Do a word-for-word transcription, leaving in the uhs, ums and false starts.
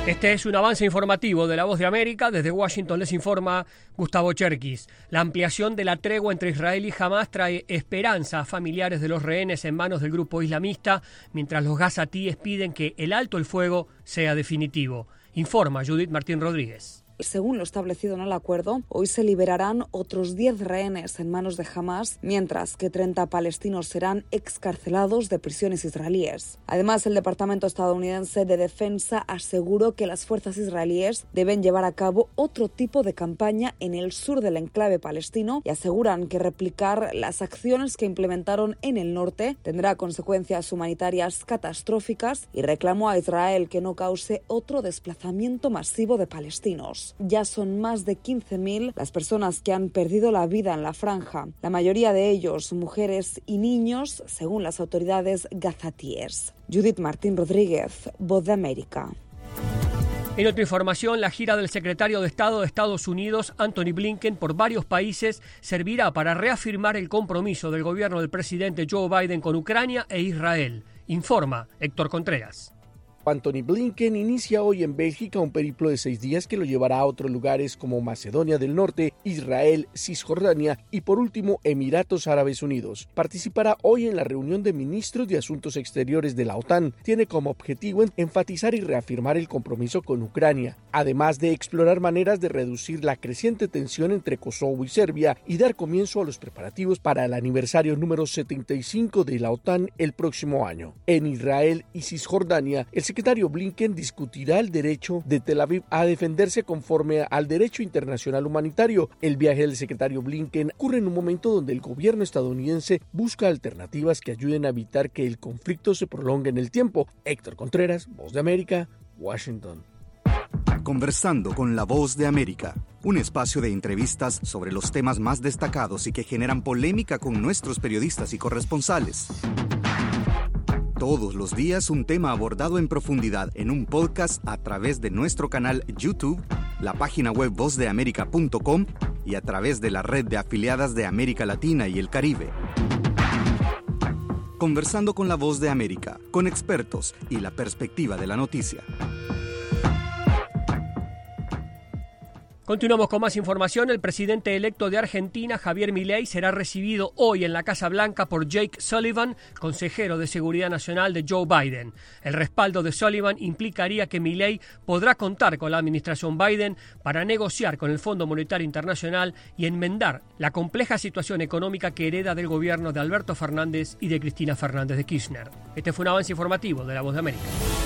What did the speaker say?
Este es un avance informativo de La Voz de América. Desde Washington les informa Gustavo Cherkis. La ampliación de la tregua entre Israel y Hamás trae esperanza a familiares de los rehenes en manos del grupo islamista, mientras los gazatíes piden que el alto el fuego sea definitivo. Informa Judith Martín Rodríguez. Según lo establecido en el acuerdo, hoy se liberarán otros diez rehenes en manos de Hamás, mientras que treinta palestinos serán excarcelados de prisiones israelíes. Además, el Departamento estadounidense de Defensa aseguró que las fuerzas israelíes deben llevar a cabo otro tipo de campaña en el sur del enclave palestino y aseguran que replicar las acciones que implementaron en el norte tendrá consecuencias humanitarias catastróficas y reclamó a Israel que no cause otro desplazamiento masivo de palestinos. Ya son más de quince mil las personas que han perdido la vida en la franja, la mayoría de ellos mujeres y niños, según las autoridades gazatíes. Judith Martín Rodríguez, Voz de América. En otra información, la gira del secretario de Estado de Estados Unidos, Antony Blinken, por varios países servirá para reafirmar el compromiso del gobierno del presidente Joe Biden con Ucrania e Israel. Informa Héctor Contreras. Antony Blinken inicia hoy en Bélgica un periplo de seis días que lo llevará a otros lugares como Macedonia del Norte, Israel, Cisjordania y por último Emiratos Árabes Unidos. Participará hoy en la reunión de ministros de Asuntos Exteriores de la OTAN. Tiene como objetivo enfatizar y reafirmar el compromiso con Ucrania, además de explorar maneras de reducir la creciente tensión entre Kosovo y Serbia y dar comienzo a los preparativos para el aniversario número setenta y cinco de la OTAN el próximo año. En Israel y Cisjordania, el El secretario Blinken discutirá el derecho de Tel Aviv a defenderse conforme al derecho internacional humanitario. El viaje del secretario Blinken ocurre en un momento donde el gobierno estadounidense busca alternativas que ayuden a evitar que el conflicto se prolongue en el tiempo. Héctor Contreras, Voz de América, Washington. Conversando con la Voz de América, un espacio de entrevistas sobre los temas más destacados y que generan polémica con nuestros periodistas y corresponsales. Todos los días un tema abordado en profundidad en un podcast a través de nuestro canal YouTube, la página web voz de américa punto com y a través de la red de afiliadas de América Latina y el Caribe. Conversando con la Voz de América, con expertos y la perspectiva de la noticia. Continuamos con más información. El presidente electo de Argentina, Javier Milei, será recibido hoy en la Casa Blanca por Jake Sullivan, consejero de Seguridad Nacional de Joe Biden. El respaldo de Sullivan implicaría que Milei podrá contar con la administración Biden para negociar con el Fondo Monetario Internacional y enmendar la compleja situación económica que hereda del gobierno de Alberto Fernández y de Cristina Fernández de Kirchner. Este fue un avance informativo de La Voz de América.